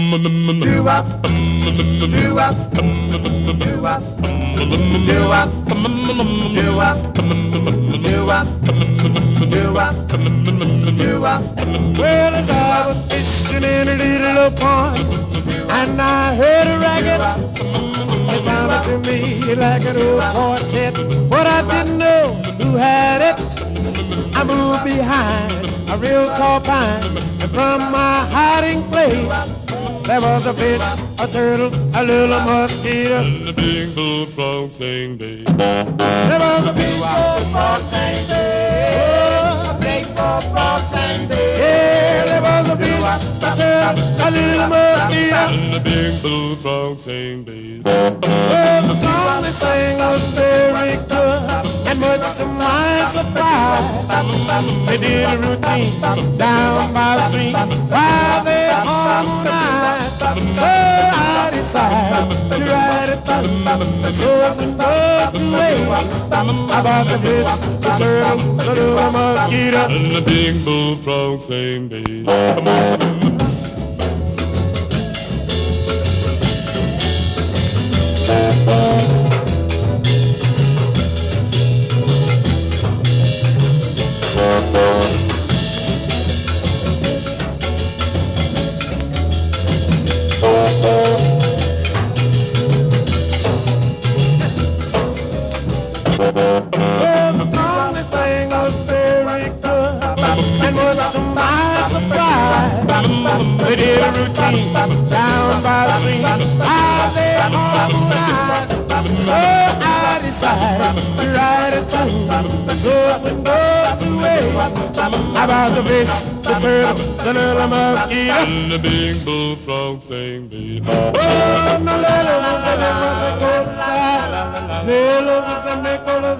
Well, as I was fishing in a little pond, and I heard a racket, it sounded to me like an old quartet. But I didn't know who had it. I moved behind a real tall pine, and from my hiding place there was a fish, a turtle, a little mosquito, and a big bullfrog sang babe. There was a big bullfrog sang babe. A big bullfrog sang babe. Yeah, there was a fish, a turtle, a little mosquito, and a big bullfrog sang babe. Well, the song they sang was very good, and much to my surprise, they did a routine down by the stream while they harmonized. So I decided to write a tune so I can go to waste about the fish, the turtle, the little mosquito, and the big bullfrog sang babe. Well, the song they sang was very good, and much to my surprise, they did a routine down by the stream, how they harmonized. So I decided to write a tune so it would go to waste about the fish, the turtle, the little mosquito, and the big bullfrog sang babe. Oh, no, little Nicholas